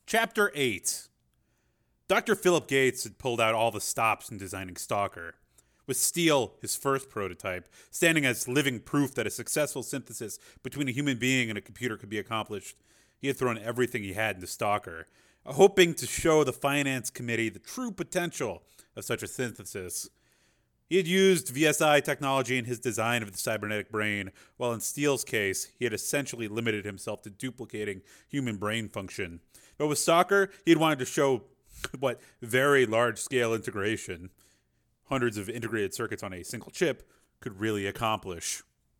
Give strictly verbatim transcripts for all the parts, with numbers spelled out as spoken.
Chapter eight. Doctor Philip Gates had pulled out all the stops in designing Stalker. With Steele, his first prototype, standing as living proof that a successful synthesis between a human being and a computer could be accomplished, he had thrown everything he had into Stalker, hoping to show the finance committee the true potential of such a synthesis. He had used V S I technology in his design of the cybernetic brain, while in Steele's case, he had essentially limited himself to duplicating human brain function. But with Stalker, he had wanted to show what very large-scale integration, hundreds of integrated circuits on a single chip, could really accomplish.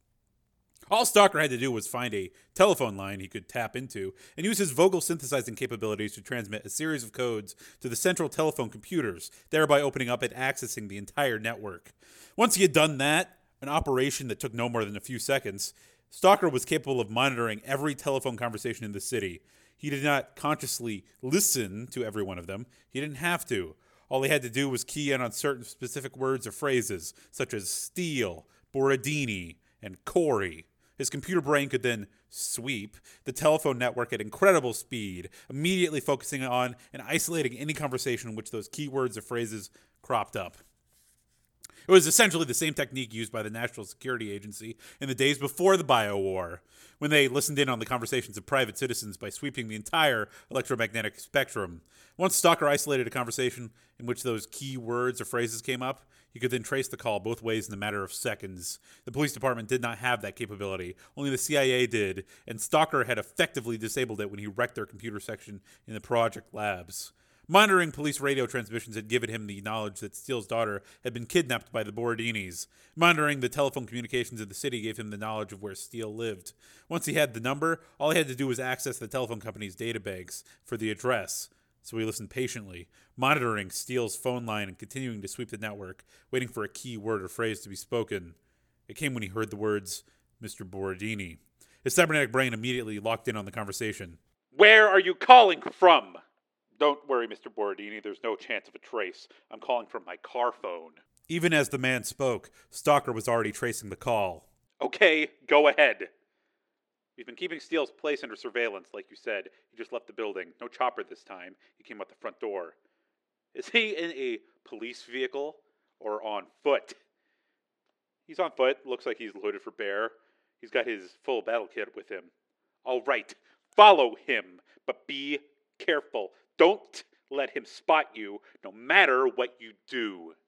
All Stalker had to do was find a telephone line he could tap into and use his vocal synthesizing capabilities to transmit a series of codes to the central telephone computers, thereby opening up and accessing the entire network. Once he had done that, an operation that took no more than a few seconds, Stalker was capable of monitoring every telephone conversation in the city. He did not consciously listen to every one of them. He didn't have to. All he had to do was key in on certain specific words or phrases, such as Steele, Borodini, and Corey. His computer brain could then sweep the telephone network at incredible speed, immediately focusing on and isolating any conversation in which those keywords or phrases cropped up. It was essentially the same technique used by the National Security Agency in the days before the Bio-War, when they listened in on the conversations of private citizens by sweeping the entire electromagnetic spectrum. Once Stalker isolated a conversation in which those key words or phrases came up, he could then trace the call both ways in a matter of seconds. The police department did not have that capability. Only the C I A did, and Stalker had effectively disabled it when he wrecked their computer section in the Project Labs. Monitoring police radio transmissions had given him the knowledge that Steele's daughter had been kidnapped by the Borodinis. Monitoring the telephone communications of the city gave him the knowledge of where Steele lived. Once he had the number, all he had to do was access the telephone company's databanks for the address. So he listened patiently, monitoring Steele's phone line and continuing to sweep the network, waiting for a key word or phrase to be spoken. It came when he heard the words, Mister Borodini. His cybernetic brain immediately locked in on the conversation. "Where are you calling from?" "Don't worry, Mister Borodini, there's no chance of a trace. I'm calling from my car phone." Even as the man spoke, Stalker was already tracing the call. "Okay, go ahead." "We've been keeping Steele's place under surveillance, like you said. He just left the building. No chopper this time. He came out the front door." "Is he in a police vehicle or on foot?" "He's on foot. Looks like he's loaded for bear. He's got his full battle kit with him." "All right, follow him, but be careful. Don't let him spot you, no matter what you do."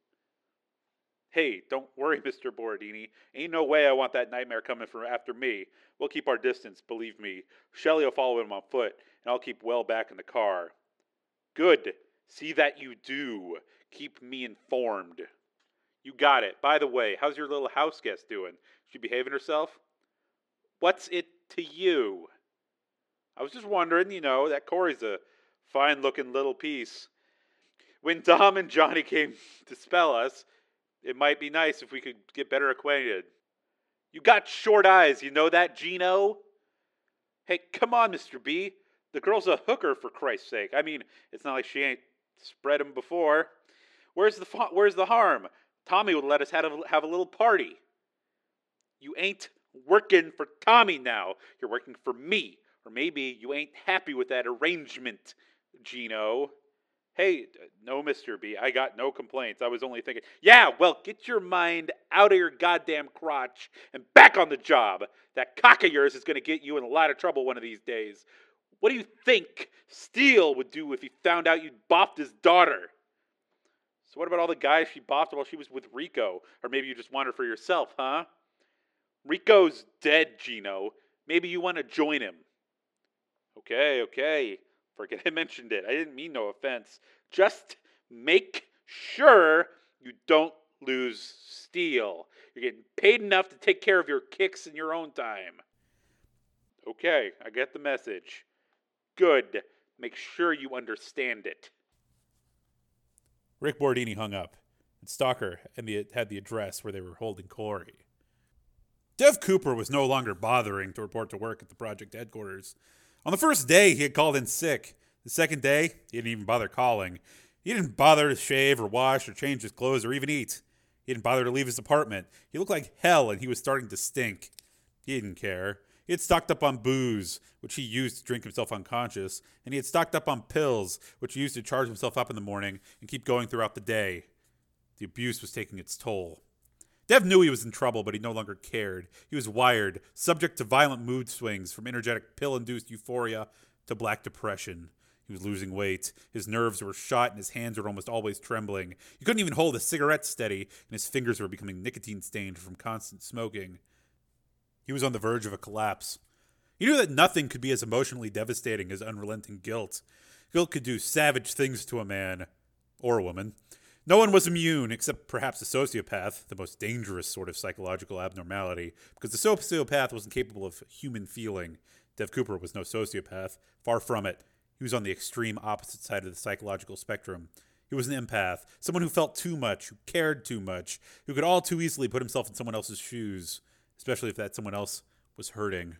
"Hey, don't worry, Mister Borodini. Ain't no way I want that nightmare coming from after me. We'll keep our distance, believe me. Shelley will follow him on foot, and I'll keep well back in the car." "Good. See that you do. Keep me informed." "You got it. By the way, how's your little house guest doing? She behaving herself?" "What's it to you?" "I was just wondering, you know, that Corey's a fine-looking little piece. When Dom and Johnny came to spell us, it might be nice if we could get better acquainted." "You got short eyes, you know that, Gino?" "Hey, come on, Mister B. The girl's a hooker, for Christ's sake. I mean, it's not like she ain't spread 'em before. Where's the fa- where's the harm? Tommy would let us have a, have a little party." "You ain't working for Tommy now. You're working for me. Or maybe you ain't happy with that arrangement, Gino." "Hey, no, Mister B. I got no complaints. I was only thinking..." "Yeah, well, get your mind out of your goddamn crotch and back on the job. That cock of yours is going to get you in a lot of trouble one of these days. What do you think Steele would do if he found out you'd bopped his daughter?" "So what about all the guys she bopped while she was with Rico? Or maybe you just want her for yourself, huh?" "Rico's dead, Gino. Maybe you want to join him." Okay, okay. Forget I mentioned it. I didn't mean no offense. Just make sure you don't lose Steele. You're getting paid enough to take care of your kicks in your own time. Okay, I get the message. Good. Make sure you understand it. Rick Borodini hung up, and Stalker and the, had the address where they were holding Corey. Dev Cooper was no longer bothering to report to work at the project headquarters. On the first day, he had called in sick. The second day, he didn't even bother calling. He didn't bother to shave or wash or change his clothes or even eat. He didn't bother to leave his apartment. He looked like hell and he was starting to stink. He didn't care. He had stocked up on booze, which he used to drink himself unconscious, and he had stocked up on pills, which he used to charge himself up in the morning and keep going throughout the day. The abuse was taking its toll. Dev knew he was in trouble, but he no longer cared. He was wired, subject to violent mood swings, from energetic pill-induced euphoria to black depression. He was losing weight. His nerves were shot and his hands were almost always trembling. He couldn't even hold a cigarette steady, and his fingers were becoming nicotine-stained from constant smoking. He was on the verge of a collapse. He knew that nothing could be as emotionally devastating as unrelenting guilt. Guilt could do savage things to a man, or a woman. No one was immune, except perhaps a sociopath, the most dangerous sort of psychological abnormality, because the sociopath wasn't capable of human feeling. Dev Cooper was no sociopath. Far from it. He was on the extreme opposite side of the psychological spectrum. He was an empath, someone who felt too much, who cared too much, who could all too easily put himself in someone else's shoes, especially if that someone else was hurting.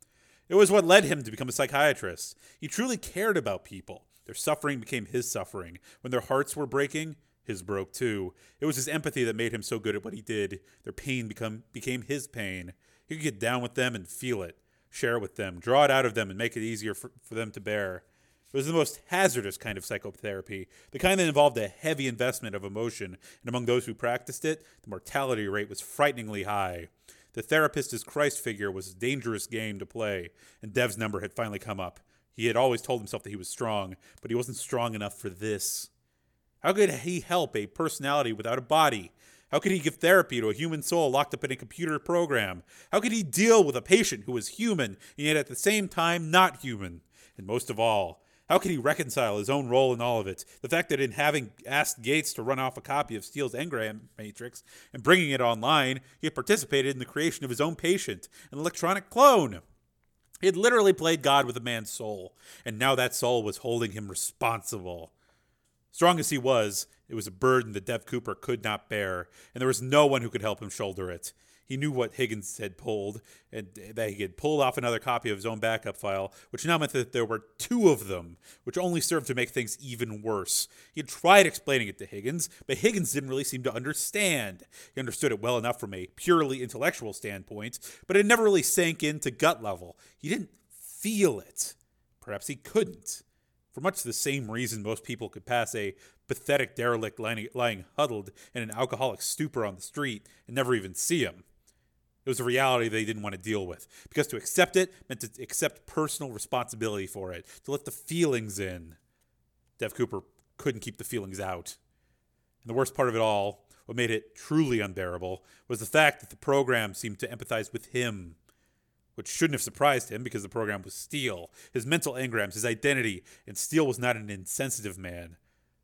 It was what led him to become a psychiatrist. He truly cared about people. Their suffering became his suffering. When their hearts were breaking, his broke too. It was his empathy that made him so good at what he did. Their pain become, became his pain. He could get down with them and feel it, share it with them, draw it out of them and make it easier for, for them to bear. It was the most hazardous kind of psychotherapy, the kind that involved a heavy investment of emotion, and among those who practiced it, the mortality rate was frighteningly high. The therapist as Christ figure was a dangerous game to play, and Dev's number had finally come up. He had always told himself that he was strong, but he wasn't strong enough for this. How could he help a personality without a body? How could he give therapy to a human soul locked up in a computer program? How could he deal with a patient who was human, and yet at the same time not human? And most of all, how could he reconcile his own role in all of it? The fact that in having asked Gates to run off a copy of Steele's engram matrix and bringing it online, he had participated in the creation of his own patient, an electronic clone. He had literally played God with a man's soul, and now that soul was holding him responsible. Strong as he was, it was a burden that Dev Cooper could not bear, and there was no one who could help him shoulder it. He knew what Higgins had pulled, and that he had pulled off another copy of his own backup file, which now meant that there were two of them, which only served to make things even worse. He had tried explaining it to Higgins, but Higgins didn't really seem to understand. He understood it well enough from a purely intellectual standpoint, but it never really sank into gut level. He didn't feel it. Perhaps he couldn't. For much the same reason most people could pass a pathetic derelict lying, lying huddled in an alcoholic stupor on the street and never even see him. It was a reality they didn't want to deal with, because to accept it meant to accept personal responsibility for it, to let the feelings in. Dev Cooper couldn't keep the feelings out. And the worst part of it all, what made it truly unbearable, was the fact that the program seemed to empathize with him, which shouldn't have surprised him because the program was Steele, his mental engrams, his identity, and Steele was not an insensitive man.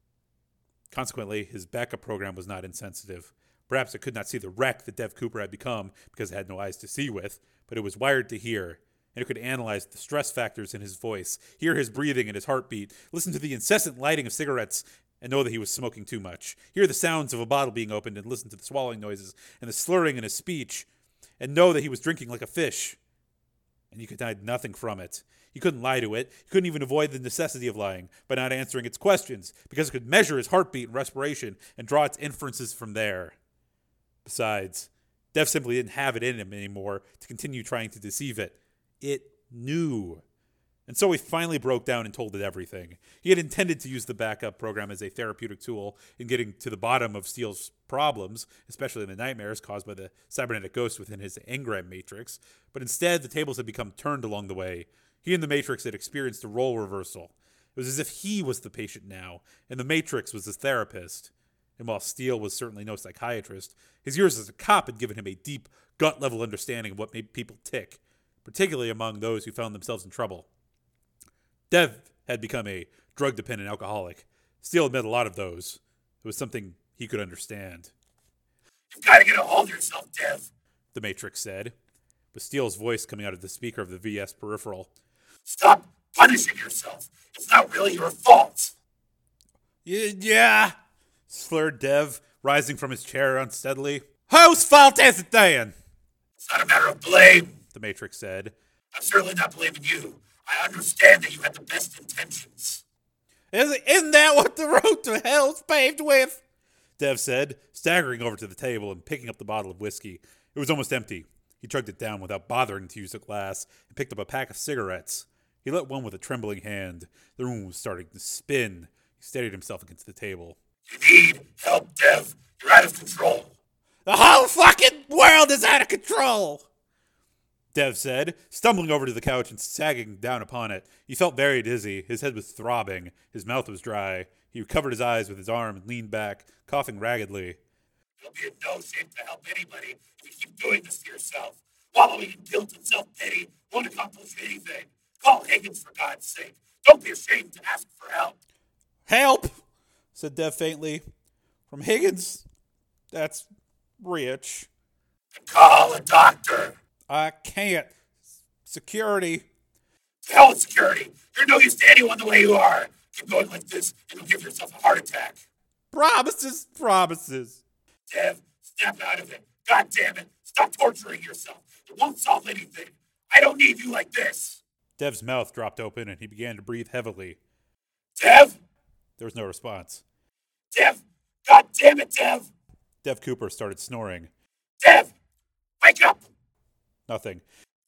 Consequently, his backup program was not insensitive. Perhaps it could not see the wreck that Dev Cooper had become because it had no eyes to see with, but it was wired to hear, and it could analyze the stress factors in his voice, hear his breathing and his heartbeat, listen to the incessant lighting of cigarettes, and know that he was smoking too much, hear the sounds of a bottle being opened and listen to the swallowing noises and the slurring in his speech, and know that he was drinking like a fish. And you could hide nothing from it. He couldn't lie to it. He couldn't even avoid the necessity of lying by not answering its questions, because it could measure his heartbeat and respiration and draw its inferences from there. Besides, Dev simply didn't have it in him anymore to continue trying to deceive it. It knew. And so he finally broke down and told it everything. He had intended to use the backup program as a therapeutic tool in getting to the bottom of Steele's problems, especially the nightmares caused by the cybernetic ghost within his engram matrix, but instead the tables had become turned along the way. He and the Matrix had experienced a role reversal. It was as if he was the patient now, and the Matrix was his therapist. And while Steele was certainly no psychiatrist, his years as a cop had given him a deep, gut-level understanding of what made people tick, particularly among those who found themselves in trouble. Dev had become a drug-dependent alcoholic. Steele had met a lot of those. It was something he could understand. "You've got to get a hold of yourself, Dev," the Matrix said, with Steele's voice coming out of the speaker of the V S peripheral. "Stop punishing yourself. It's not really your fault." Yeah, slurred Dev, rising from his chair unsteadily. Whose fault is it then? "It's not a matter of blame," the Matrix said. "I'm certainly not blaming you. I understand that you had the best intentions." Is, isn't that what the road to hell's paved with? Dev said, staggering over to the table and picking up the bottle of whiskey. It was almost empty. He chugged it down without bothering to use a glass and picked up a pack of cigarettes. He lit one with a trembling hand. The room was starting to spin. He steadied himself against the table. You need help, Dev. You're out of control. The whole fucking world is out of control, Dev said, stumbling over to the couch and sagging down upon it. He felt very dizzy. His head was throbbing. His mouth was dry. He covered his eyes with his arm and leaned back, coughing raggedly. You'll be in no shape to help anybody if you keep doing this to yourself. Wallowing in guilt and self-pity won't accomplish anything. Call Higgins, for God's sake. Don't be ashamed to ask for help. Help, said Dev faintly. From Higgins? That's rich. Call a doctor. I can't. Security. To hell with security. You're no use to anyone the way you are. Keep going like this, and you'll give yourself a heart attack. Promises, promises. Dev, snap out of it. God damn it. Stop torturing yourself. It won't solve anything. I don't need you like this. Dev's mouth dropped open, and he began to breathe heavily. Dev? There was no response. Dev! God damn it, Dev! Dev Cooper started snoring. Dev! Wake up! Nothing.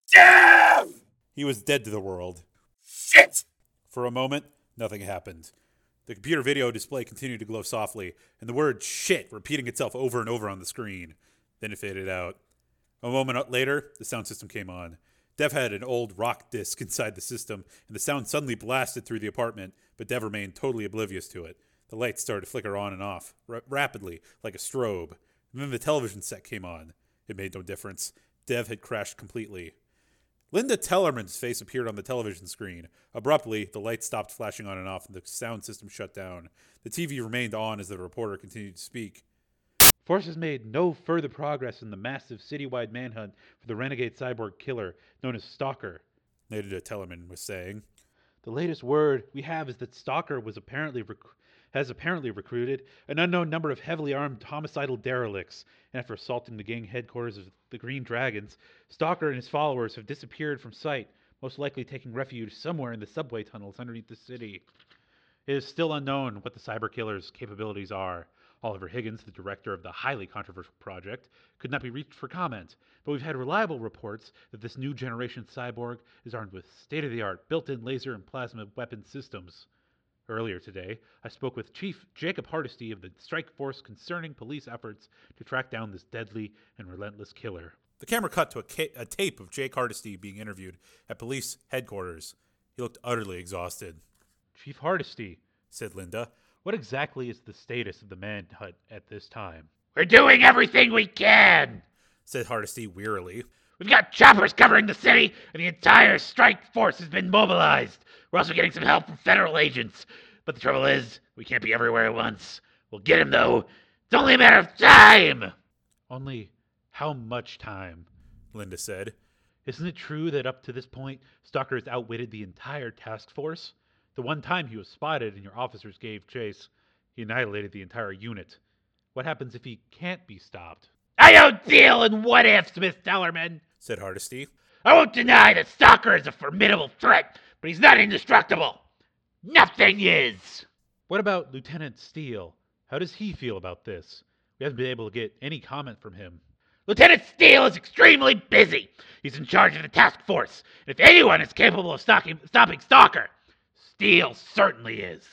Dev! He was dead to the world. Shit! For a moment, nothing happened. The computer video display continued to glow softly, and the word shit repeating itself over and over on the screen. Then it faded out. A moment later, the sound system came on. Dev had an old rock disc inside the system, and the sound suddenly blasted through the apartment, but Dev remained totally oblivious to it. The lights started to flicker on and off, r- rapidly, like a strobe. And then the television set came on. It made no difference. Dev had crashed completely. Linda Tellerman's face appeared on the television screen. Abruptly, the lights stopped flashing on and off, and the sound system shut down. The T V remained on as the reporter continued to speak. Forces made no further progress in the massive citywide manhunt for the renegade cyborg killer known as Stalker. Linda Tellerman was saying. The latest word we have is that Stalker was apparently rec- has apparently recruited an unknown number of heavily armed homicidal derelicts, and after assaulting the gang headquarters of the Green Dragons, Stalker and his followers have disappeared from sight, most likely taking refuge somewhere in the subway tunnels underneath the city. It is still unknown what the cyber killer's capabilities are. Oliver Higgins, the director of the highly controversial project, could not be reached for comment, but we've had reliable reports that this new generation cyborg is armed with state-of-the-art built-in laser and plasma weapon systems. Earlier today, I spoke with Chief Jacob Hardesty of the Strike Force concerning police efforts to track down this deadly and relentless killer. The camera cut to a, ca- a tape of Jake Hardesty being interviewed at police headquarters. He looked utterly exhausted. Chief Hardesty, said Linda. What exactly is the status of the manhunt at this time? We're doing everything we can, said Hardesty wearily. We've got choppers covering the city, and the entire strike force has been mobilized. We're also getting some help from federal agents. But the trouble is, we can't be everywhere at once. We'll get him, though. It's only a matter of time. Only how much time? Linda said. Isn't it true that up to this point, Stalker has outwitted the entire task force? The one time he was spotted and your officers gave chase, he annihilated the entire unit. What happens if he can't be stopped? I don't deal in what-ifs, Miss Tellerman, said Hardesty. I won't deny that Stalker is a formidable threat, but he's not indestructible. Nothing is. What about Lieutenant Steele? How does he feel about this? We haven't been able to get any comment from him. Lieutenant Steele is extremely busy. He's in charge of the task force, and if anyone is capable of stocking, stopping Stalker, Steele certainly is.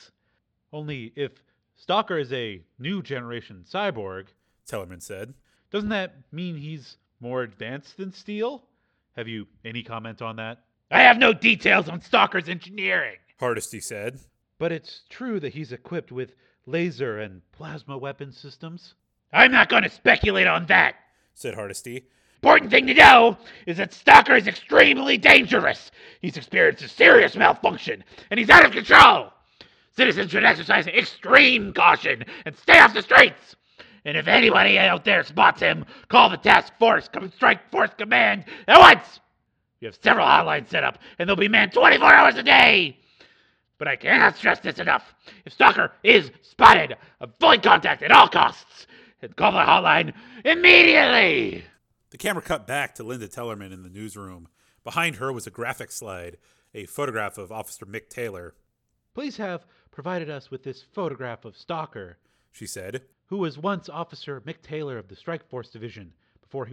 Only if Stalker is a new generation cyborg, Tellerman said, doesn't that mean he's more advanced than Steele? Have you any comment on that? I have no details on Stalker's engineering, Hardesty said. But it's true that he's equipped with laser and plasma weapon systems. I'm not going to speculate on that, said Hardesty. Important thing to know is that Stalker is extremely dangerous. He's experienced a serious malfunction, and he's out of control. Citizens should exercise extreme caution and stay off the streets. And if anybody out there spots him, call the task force, come strike force command at once. We have several hotlines set up, and they'll be manned twenty-four hours a day. But I cannot stress this enough. If Stalker is spotted, avoid contact at all costs, and call the hotline immediately. The camera cut back to Linda Tellerman in the newsroom. Behind her was a graphic slide, a photograph of Officer Mick Taylor. Police have provided us with this photograph of Stalker, she said, who was once Officer Mick Taylor of the Strike Force Division before he was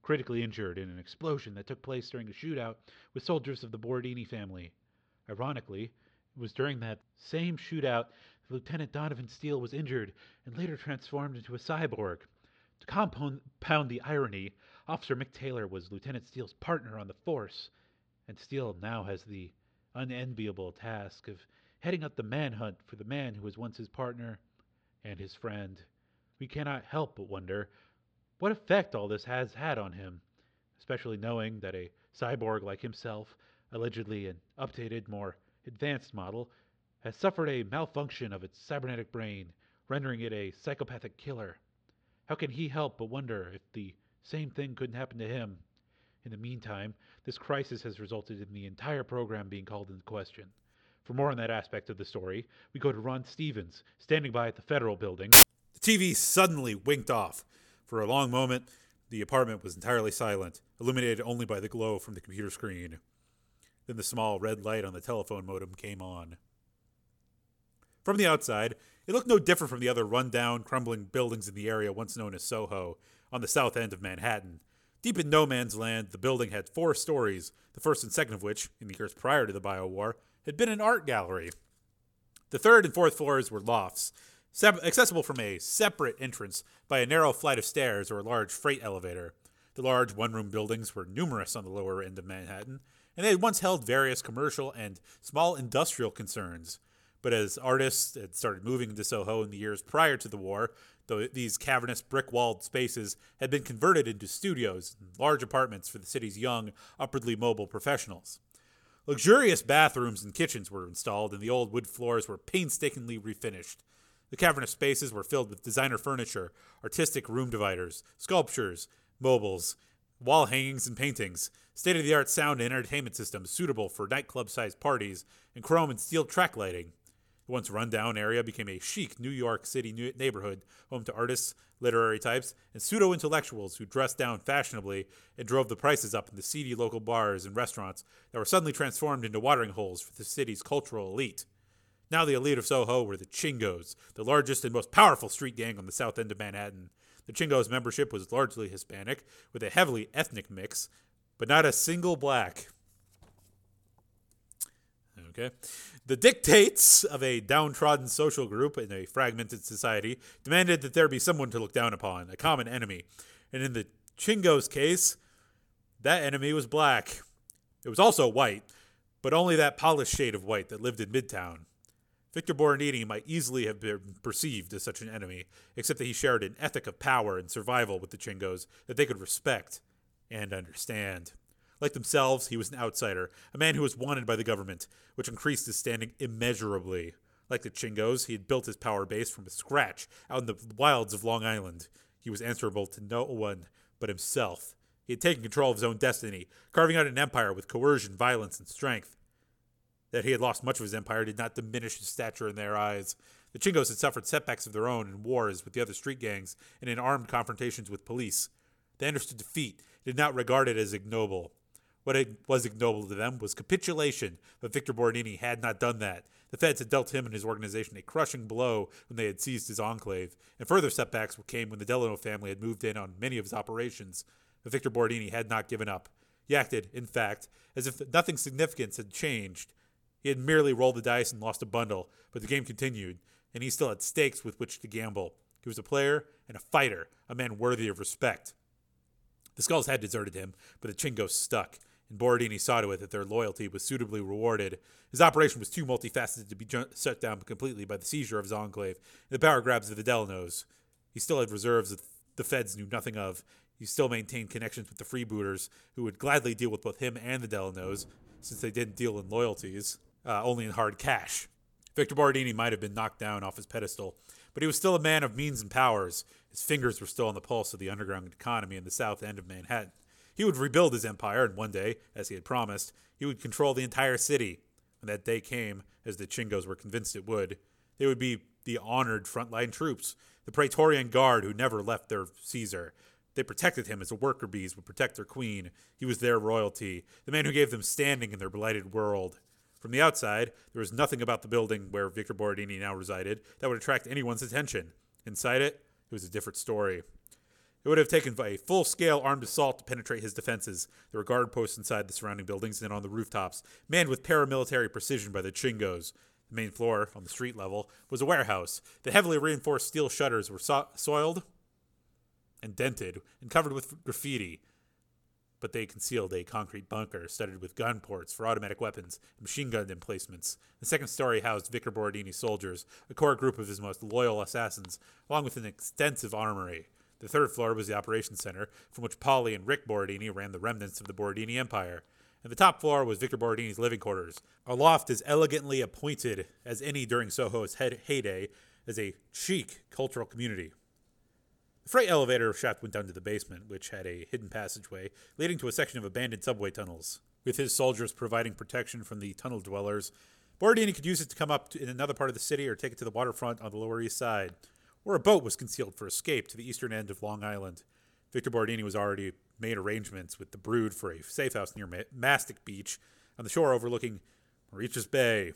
critically injured in an explosion that took place during a shootout with soldiers of the Borodini family. Ironically, it was during that same shootout that Lieutenant Donovan Steele was injured and later transformed into a cyborg. To compound the irony, Officer Mick Taylor was Lieutenant Steele's partner on the force, and Steele now has the unenviable task of heading up the manhunt for the man who was once his partner and his friend. We cannot help but wonder what effect all this has had on him, especially knowing that a cyborg like himself, allegedly an updated, more advanced model, has suffered a malfunction of its cybernetic brain, rendering it a psychopathic killer. How can he help but wonder if the same thing couldn't happen to him? In the meantime, this crisis has resulted in the entire program being called into question. For more on that aspect of the story, we go to Ron Stevens, standing by at the Federal Building. The T V suddenly winked off. For a long moment, the apartment was entirely silent, illuminated only by the glow from the computer screen. Then the small red light on the telephone modem came on. From the outside, it looked no different from the other run-down, crumbling buildings in the area once known as Soho, on the south end of Manhattan. Deep in no man's land, the building had four stories, the first and second of which, in the years prior to the Biowar, had been an art gallery. The third and fourth floors were lofts, sep- accessible from a separate entrance by a narrow flight of stairs or a large freight elevator. The large one-room buildings were numerous on the lower end of Manhattan, and they had once held various commercial and small industrial concerns. But as artists had started moving into Soho in the years prior to the war, though these cavernous brick-walled spaces had been converted into studios and large apartments for the city's young, upwardly mobile professionals. Luxurious bathrooms and kitchens were installed, and the old wood floors were painstakingly refinished. The cavernous spaces were filled with designer furniture, artistic room dividers, sculptures, mobiles, wall hangings and paintings, state-of-the-art sound and entertainment systems suitable for nightclub-sized parties, and chrome and steel track lighting. The once run-down area became a chic New York City neighborhood, home to artists, literary types, and pseudo-intellectuals who dressed down fashionably and drove the prices up in the seedy local bars and restaurants that were suddenly transformed into watering holes for the city's cultural elite. Now the elite of Soho were the Chingos, the largest and most powerful street gang on the south end of Manhattan. The Chingos' membership was largely Hispanic, with a heavily ethnic mix, but not a single black. Okay. The dictates of a downtrodden social group in a fragmented society demanded that there be someone to look down upon, a common enemy. And in the Chingos' case, that enemy was black. It was also white, but only that polished shade of white that lived in Midtown. Victor Borodini might easily have been perceived as such an enemy, except that he shared an ethic of power and survival with the Chingos that they could respect and understand. Like themselves, he was an outsider, a man who was wanted by the government, which increased his standing immeasurably. Like the Chingos, he had built his power base from scratch out in the wilds of Long Island. He was answerable to no one but himself. He had taken control of his own destiny, carving out an empire with coercion, violence, and strength. That he had lost much of his empire did not diminish his stature in their eyes. The Chingos had suffered setbacks of their own in wars with the other street gangs and in armed confrontations with police. They understood defeat, did not regard it as ignoble. What it was ignoble to them was capitulation, but Victor Borodini had not done that. The feds had dealt him and his organization a crushing blow when they had seized his enclave, and further setbacks came when the Delano family had moved in on many of his operations. But Victor Borodini had not given up. He acted, in fact, as if nothing significant had changed. He had merely rolled the dice and lost a bundle, but the game continued, and he still had stakes with which to gamble. He was a player and a fighter, a man worthy of respect. The Skulls had deserted him, but the Chingos stuck, and Borodini saw to it that their loyalty was suitably rewarded. His operation was too multifaceted to be ju- shut down completely by the seizure of his enclave and the power grabs of the Delanos. He still had reserves that the feds knew nothing of. He still maintained connections with the freebooters, who would gladly deal with both him and the Delanos, since they didn't deal in loyalties, uh, only in hard cash. Victor Borodini might have been knocked down off his pedestal, but he was still a man of means and powers. His fingers were still on the pulse of the underground economy in the south end of Manhattan. He would rebuild his empire, and one day, as he had promised, he would control the entire city. When that day came, as the Chingos were convinced it would, they would be the honored frontline troops, the Praetorian Guard who never left their Caesar. They protected him as the worker bees would protect their queen. He was their royalty, the man who gave them standing in their blighted world. From the outside, there was nothing about the building where Victor Borodini now resided that would attract anyone's attention. Inside it, it was a different story. It would have taken a full-scale armed assault to penetrate his defenses. There were guard posts inside the surrounding buildings and on the rooftops, manned with paramilitary precision by the Chingos. The main floor, on the street level, was a warehouse. The heavily reinforced steel shutters were so- soiled and dented and covered with graffiti, but they concealed a concrete bunker studded with gun ports for automatic weapons and machine gun emplacements. The second story housed Victor Borodini's soldiers, a core group of his most loyal assassins, along with an extensive armory. The third floor was the operations center, from which Polly and Rick Borodini ran the remnants of the Borodini Empire. And the top floor was Victor Borodini's living quarters, a loft as elegantly appointed as any during Soho's head- heyday as a chic cultural community. The freight elevator shaft went down to the basement, which had a hidden passageway leading to a section of abandoned subway tunnels. With his soldiers providing protection from the tunnel dwellers, Borodini could use it to come up to, in another part of the city or take it to the waterfront on the Lower East Side, where a boat was concealed for escape to the eastern end of Long Island. Victor Borodini was already made arrangements with the Brood for a safe house near Mastic Beach on the shore overlooking Mauritius Bay.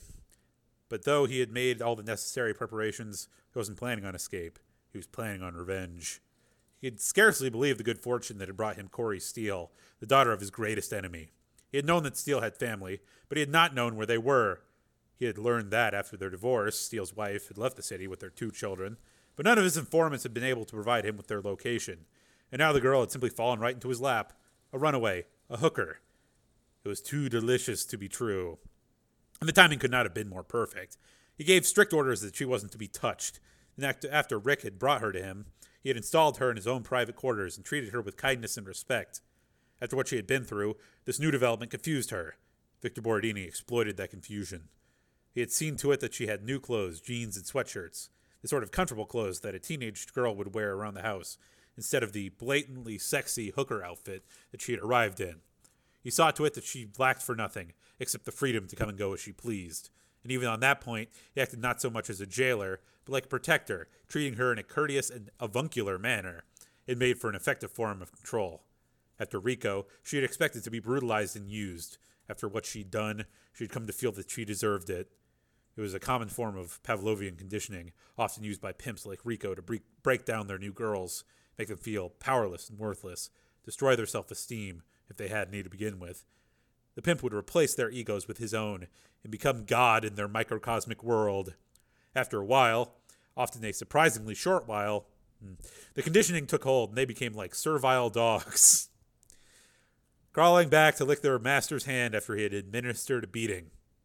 But though he had made all the necessary preparations, he wasn't planning on escape. He was planning on revenge. He could scarcely believe the good fortune that had brought him Corey Steele, the daughter of his greatest enemy. He had known that Steele had family, but he had not known where they were. He had learned that after their divorce, Steele's wife had left the city with their two children, but none of his informants had been able to provide him with their location. And now the girl had simply fallen right into his lap. A runaway. A hooker. It was too delicious to be true. And the timing could not have been more perfect. He gave strict orders that she wasn't to be touched. And after Rick had brought her to him, he had installed her in his own private quarters and treated her with kindness and respect. After what she had been through, this new development confused her. Victor Borodini exploited that confusion. He had seen to it that she had new clothes, jeans and sweatshirts, the sort of comfortable clothes that a teenage girl would wear around the house, instead of the blatantly sexy hooker outfit that she had arrived in. He saw to it that she lacked for nothing, except the freedom to come and go as she pleased. And even on that point, he acted not so much as a jailer, but like a protector, treating her in a courteous and avuncular manner. It made for an effective form of control. After Rico, she had expected to be brutalized and used. After what she'd done, she had come to feel that she deserved it. It was a common form of Pavlovian conditioning, often used by pimps like Rico to bre- break down their new girls, make them feel powerless and worthless, destroy their self-esteem if they had any to begin with. The pimp would replace their egos with his own and become God in their microcosmic world. After a while, often a surprisingly short while, the conditioning took hold and they became like servile dogs, crawling back to lick their master's hand after he had administered a beating.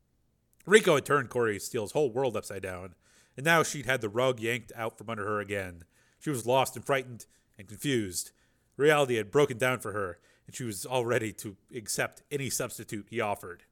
Rico had turned Corey Steele's whole world upside down, and now she'd had the rug yanked out from under her again. She was lost and frightened and confused. Reality had broken down for her, and she was all ready to accept any substitute he offered.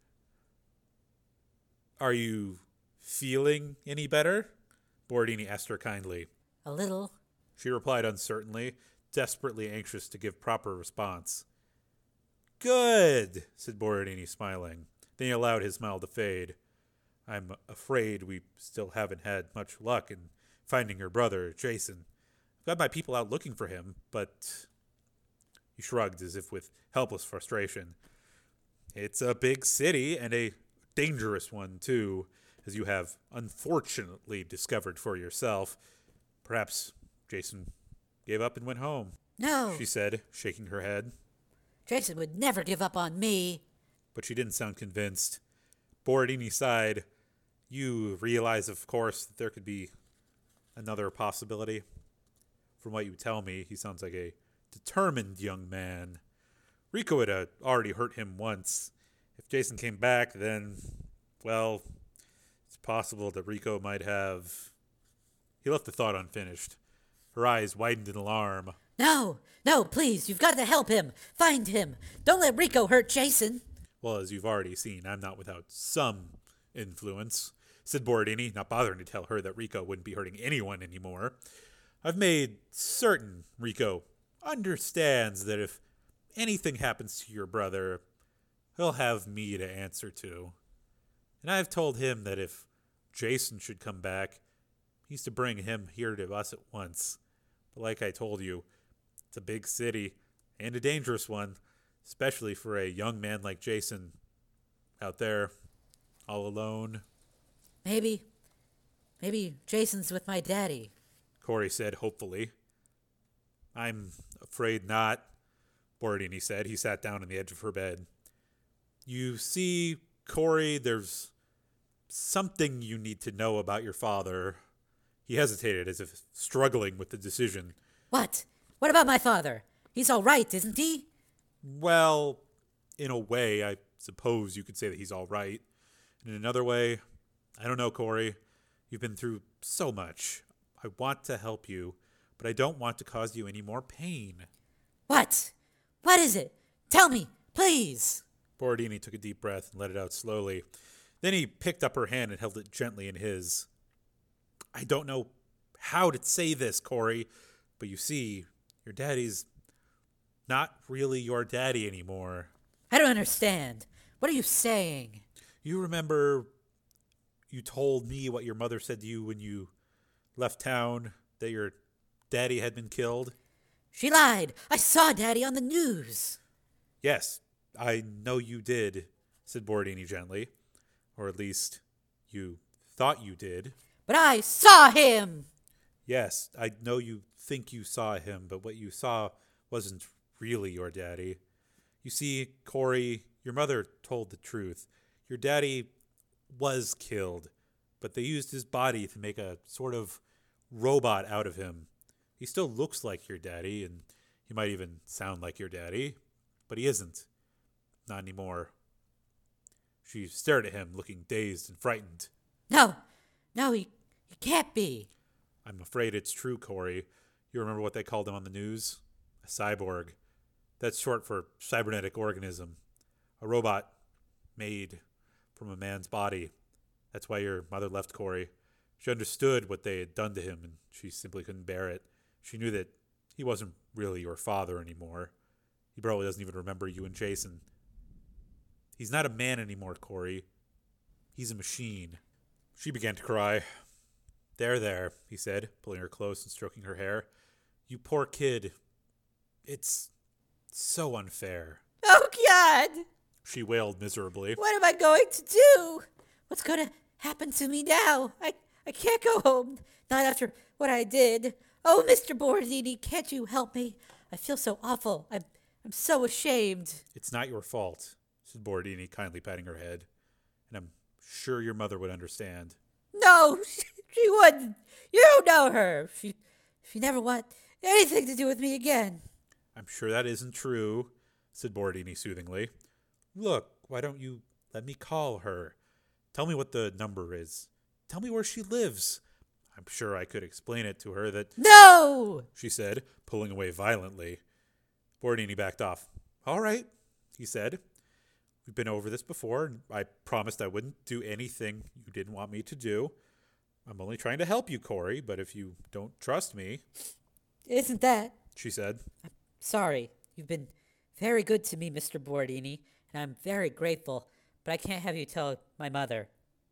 "Are you feeling any better?" Borodini asked her kindly. "A little," she replied uncertainly, desperately anxious to give proper response. "Good," said Borodini, smiling. Then he allowed his smile to fade. "I'm afraid we still haven't had much luck in finding your brother, Jason. I've got my people out looking for him, but..." He shrugged as if with helpless frustration. "It's a big city, and a dangerous one, too, as you have unfortunately discovered for yourself. Perhaps Jason gave up and went home," "No," she said, shaking her head. "Jason would never give up on me." But she didn't sound convinced. Borodini sighed. "You realize, of course, that there could be another possibility? From what you tell me, he sounds like a determined young man. Rico had uh, already hurt him once. If Jason came back, then, well, it's possible that Rico might have..." He left the thought unfinished. Her eyes widened in alarm. "No, no, please, you've got to help him. Find him. Don't let Rico hurt Jason." "Well, as you've already seen, I'm not without some influence," said Borodini, not bothering to tell her that Rico wouldn't be hurting anyone anymore. "I've made certain Rico understands that if anything happens to your brother, he'll have me to answer to. And I've told him that if Jason should come back, he's to bring him here to us at once. But like I told you, it's a big city, and a dangerous one, especially for a young man like Jason, out there, all alone." Maybe, maybe Jason's with my daddy," Corey said hopefully. I'm afraid not, Borodini said. He sat down on the edge of her bed. You see, Corey, there's something you need to know about your father. He hesitated, as if struggling with the decision. What? What about my father? He's all right, isn't he? Well, in a way, I suppose you could say that he's all right. In another way, I don't know, Corey. You've been through so much. I want to help you, but I don't want to cause you any more pain. What? What is it? Tell me, please. Borodini took a deep breath and let it out slowly. Then he picked up her hand and held it gently in his. I don't know how to say this, Corey, but you see, your daddy's not really your daddy anymore. I don't understand. What are you saying? You remember you told me what your mother said to you when you left town, that your daddy had been killed? She lied. I saw Daddy on the news. Yes, I know you did, said Borodini gently. Or at least, you thought you did. But I saw him! Yes, I know you think you saw him, but what you saw wasn't really your daddy. You see, Corey, your mother told the truth. Your daddy was killed, but they used his body to make a sort of robot out of him. He still looks like your daddy, and he might even sound like your daddy, but he isn't. Not anymore. She stared at him, looking dazed and frightened. No, no, he, he can't be. I'm afraid it's true, Corey. You remember what they called him on the news? A cyborg. That's short for cybernetic organism. A robot made from a man's body. That's why your mother left Corey. She understood what they had done to him, and she simply couldn't bear it. She knew that he wasn't really your father anymore. He probably doesn't even remember you and Jason. He's not a man anymore, Corey. He's a machine. She began to cry. There, there, he said, pulling her close and stroking her hair. You poor kid. It's so unfair. Oh, God! She wailed miserably. What am I going to do? What's going to happen to me now? I, I can't go home. Not after what I did. Oh, Mister Borodini, can't you help me? I feel so awful. I'm, I'm so ashamed. It's not your fault, said Borodini, kindly patting her head. And I'm sure your mother would understand. No, she, she wouldn't. You don't know her. She, she never want anything to do with me again. I'm sure that isn't true, said Borodini soothingly. Look, why don't you let me call her? Tell me what the number is. Tell me where she lives. I'm sure I could explain it to her that... No! She said, pulling away violently. Borodini backed off. All right, he said. We've been over this before, and I promised I wouldn't do anything you didn't want me to do. I'm only trying to help you, Corey, but if you don't trust me... Isn't that? She said. I'm sorry. You've been very good to me, Mister Borodini, and I'm very grateful, but I can't have you tell my mother.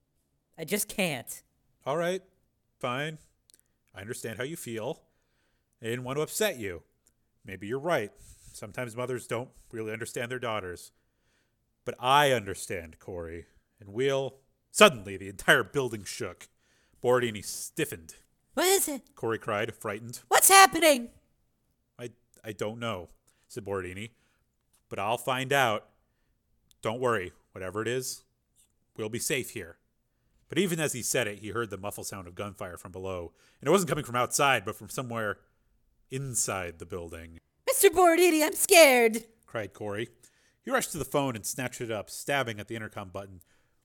I just can't. All right, fine. I understand how you feel. I didn't want to upset you. Maybe you're right. Sometimes mothers don't really understand their daughters. But I understand, Corey. And we'll... Suddenly, the entire building shook. Borodini stiffened. What is it? Corey cried, frightened. What's happening? I, I don't know, said Borodini. But I'll find out. Don't worry. Whatever it is, we'll be safe here. But even as he said it, he heard the muffled sound of gunfire from below. And it wasn't coming from outside, but from somewhere inside the building. Mister Borodini, I'm scared, cried Corey. He rushed to the phone and snatched it up, stabbing at the intercom button.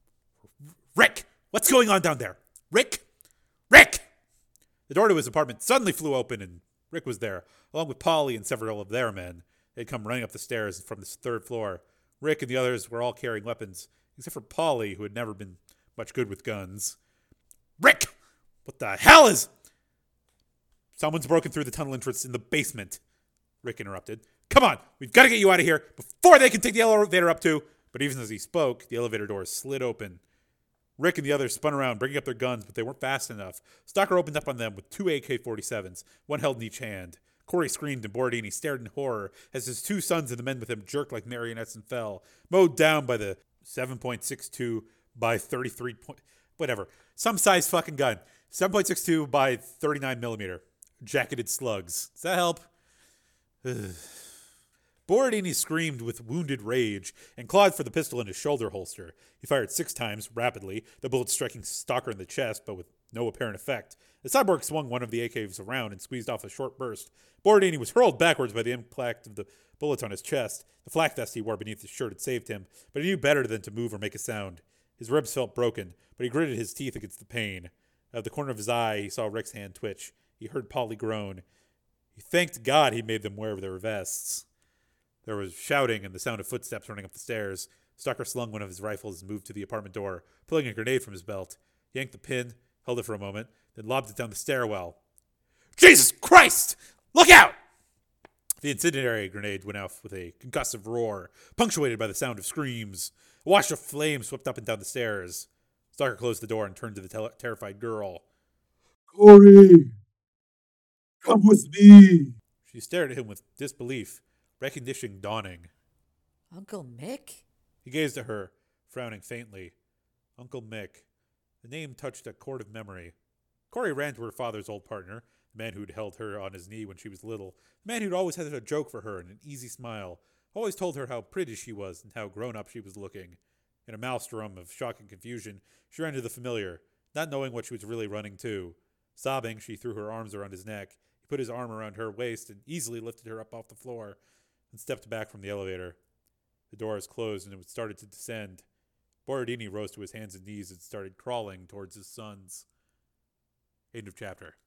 Rick! What's going on down there? Rick? Rick! The door to his apartment suddenly flew open, and Rick was there, along with Polly and several of their men. They had come running up the stairs from the third floor. Rick and the others were all carrying weapons, except for Polly, who had never been much good with guns. Rick! What the hell is... Someone's broken through the tunnel entrance in the basement, Rick interrupted. Come on, we've got to get you out of here before they can take the elevator up too. But even as he spoke, the elevator doors slid open. Rick and the others spun around, bringing up their guns, but they weren't fast enough. Stalker opened up on them with two A K forty-sevens, one held in each hand. Corey screamed, and Borodini stared in horror as his two sons and the men with him jerked like marionettes and fell, mowed down by the seven point six two by thirty-three point... Whatever. Some size fucking gun. seven point six two by thirty-nine millimeter. Jacketed slugs. Does that help? Borodini screamed with wounded rage and clawed for the pistol in his shoulder holster. He fired six times, rapidly, the bullet striking Stalker in the chest, but with no apparent effect. The cyborg swung one of the A Ks around and squeezed off a short burst. Borodini was hurled backwards by the impact of the bullets on his chest. The flak vest he wore beneath his shirt had saved him, but he knew better than to move or make a sound. His ribs felt broken, but he gritted his teeth against the pain. Out of the corner of his eye, he saw Rick's hand twitch. He heard Polly groan. He thanked God he made them wear their vests. There was shouting and the sound of footsteps running up the stairs. Stalker slung one of his rifles and moved to the apartment door, pulling a grenade from his belt. He yanked the pin, held it for a moment, then lobbed it down the stairwell. Jesus Christ! Look out! The incendiary grenade went off with a concussive roar, punctuated by the sound of screams. A wash of flame swept up and down the stairs. Stalker closed the door and turned to the te- terrified girl. Corey! Come with me! She stared at him with disbelief, recognition dawning. Uncle Mick? He gazed at her, frowning faintly. Uncle Mick. The name touched a chord of memory. Corey ran to her father's old partner, the man who'd held her on his knee when she was little, the man who'd always had a joke for her and an easy smile, always told her how pretty she was and how grown-up she was looking. In a maelstrom of shock and confusion, she ran to the familiar, not knowing what she was really running to. Sobbing, she threw her arms around his neck. He put his arm around her waist and easily lifted her up off the floor and stepped back from the elevator. The doors closed and it started to descend. Borodini rose to his hands and knees and started crawling towards his sons. End of chapter.